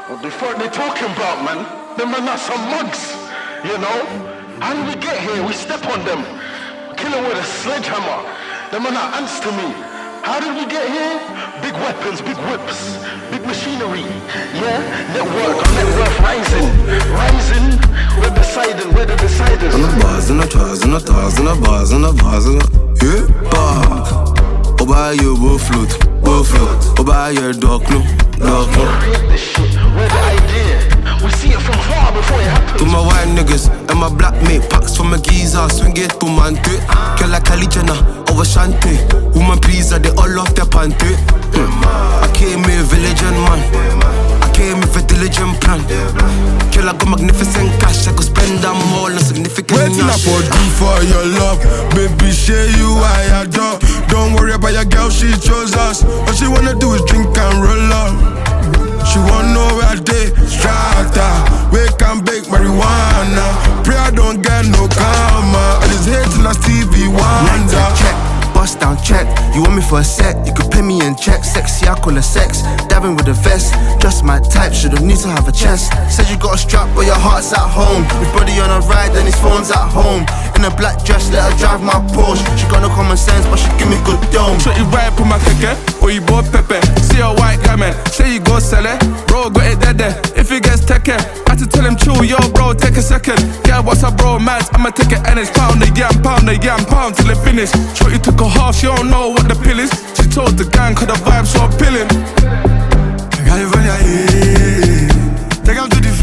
What the fuck they talking about, man? Them are not some mugs, you know? How did we get here? We step on them. Kill them with a sledgehammer. Them are not ants to me. How did we get here? Big weapons, big whips, big machinery. Yeah? Network, our net worth rising. Rising. We're deciding, we're the deciders. On the bars, on the tries, on the tars, on the bars, on the bars, on the... Yeah, bar. Oba your float. Oba your dog, no. Create this shit, we're the idea. We see it from far before it happens. To my white niggas and my black mate, packs from my geezer, swing it to man to it. Girl like Kylie Jenner, over Shanty. Woman pleaser, they all off their panty. I came here village and man, I came with a diligent plan. Girl I got magnificent cash, I could spend them all on significant waiting nash. for you for your love, baby share you I adore. Don't worry about your girl, she chose us. All she wanna do is drink and roll up. She wanna know where they strata. We can bake marijuana. Pray I don't get no karma. All this hate and I Stevie Wonder. Check, bust down check. You want me for a set, you could pay me in check. Sexy, I call her sex. Dabbing with a vest, just my type. Should've need to have a chest. Said you got a strap, but your heart's at home. His body on a ride, then his phone's at home. In a black dress, let her drive my Porsche. She got no common sense, but she give me good dome. Shot you right up my keke, or you bought pepper. See a white guy man, say you go sell it. Bro, got it dead there. If he gets taken, I had to tell him chill, yo bro, take a second. Yeah, what's up bro, man? I'ma take it and it's pound the yam, pound till it finish. Shot you took a half, she don't know what the pill is. She told the gang, cause the vibe's so appealing. California, yeah. Take him to the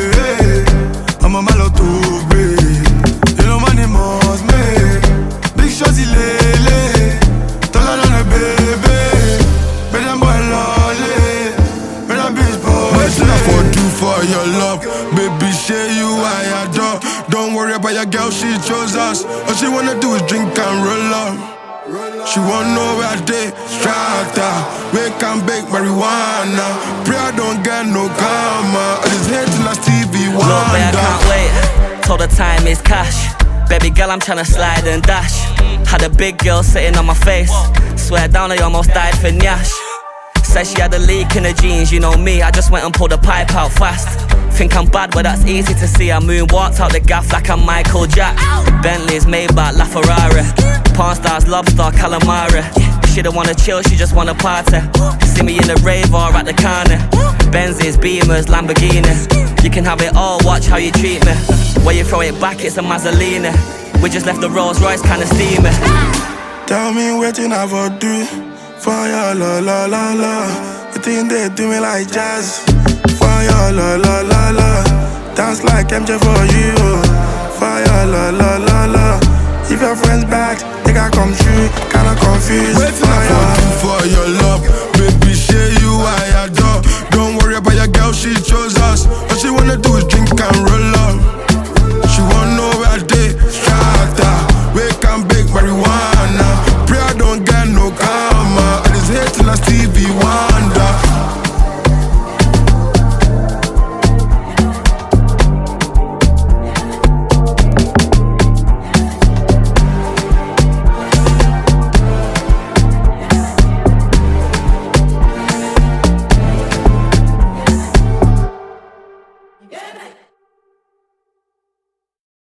face. I'm a malo to break. You know money must make. Big shots, he lele. Taller than a baby. Better boy lolly. Better bitch boy. Waiting for you for your love. Baby, share you I adore. Don't worry about your girl, she chose us. All she wanna do is drink and roll up. She wanna know where they strata. We can bake marijuana. Pray I don't get no karma. All this hate till I Stevie Wonder. Lord, I can't wait, told the time is cash. Baby girl, I'm tryna slide and dash. Had a big girl sitting on my face. Swear down I almost died for Nyash. Said she had a leak in her jeans, you know me, I just went and pulled the pipe out fast. Think I'm bad, but that's easy to see. I moonwalked out the gaff like I'm Michael Jack. Bentley's, Maybach, LaFerrari. Pawn stars, lobster, calamari. She don't wanna chill, she just wanna party. See me in the rave or at the corner. Benzes, Beamers, Lamborghini. You can have it all, watch how you treat me. When you throw it back, it's a Mazzolini. We just left the Rolls Royce kinda steamy. Tell me what you never do. Fire, la la la la. You think they do me like jazz? Fire, la la la la. Dance like MJ for you. Fire, la la la la. If your friends back, they got come true. Kinda confused. Fire,